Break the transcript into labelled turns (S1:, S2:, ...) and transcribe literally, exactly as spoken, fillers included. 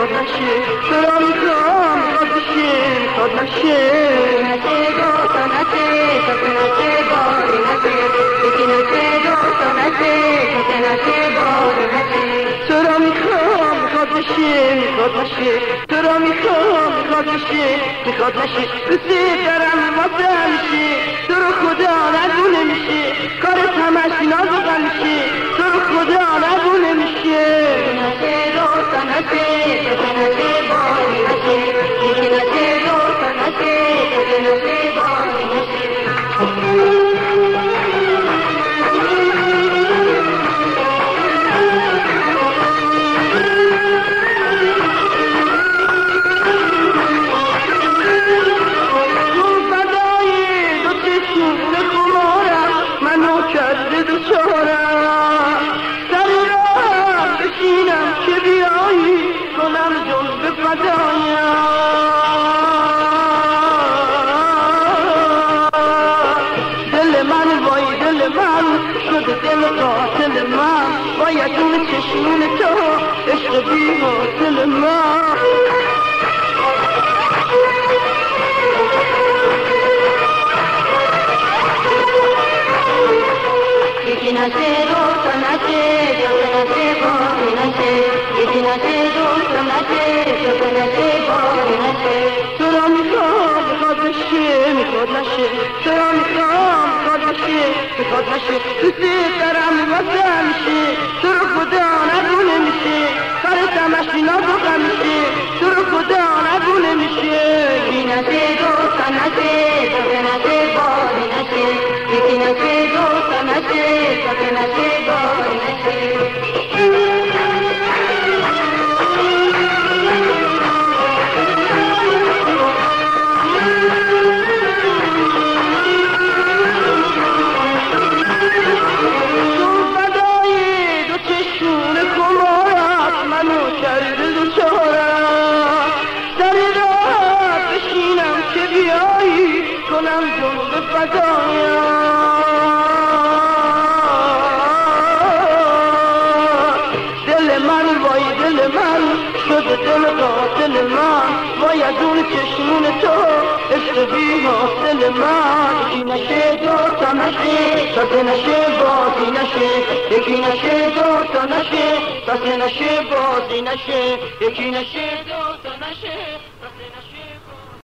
S1: میخواد نشه تو را میخوام میخواد نشه میخواد نشه نشه دوتا نشه تو که نشه باری نشه یکی نشه دوتا نشه تو که نشه باری نشه تو را میخوام میخواد نشه میخواد نشه تو را میخوام میخواد نشه میخواد نشه دوست دارم واسه میشه تو رو خدا نگونه میشه کارت همش نازو میشه تو رو خدا نگونه میشه نشه دوتا نشه تو که نشه باری نشه یکی نشه دوتا نشه تو که نشه باری نشه دل قاتل من باید اون چشمون تو عشق بی حاصل من یکی نشه دوتا نشه دوتا نشه باری نشه یکی نشه دوتا نشه دوتا نشه باری نشه تو را میخوام میخواد نشه میخواد نشه تو را میخوام میخواد نشه میخواد نشه دوست دارم واسه میشه تو رو خدا نگونه میشه کارت همش نازو میشه تو رو خدا نگونه میشه یکی نشه دوتا نشه دوتا نشه باری نشه یکی نشه دوتا نشه دوتا نشه باری نشه کنم جنب فدایا دل من وای دل من شده دل قاتل من وای از اون چشمون تو عشق بی حاصل من یکی نشه دوتا نشه تازه نشه بازی نشه یکی نشه دوتا نشه تازه نشه بازی نشه یکی نشه دوتا نشه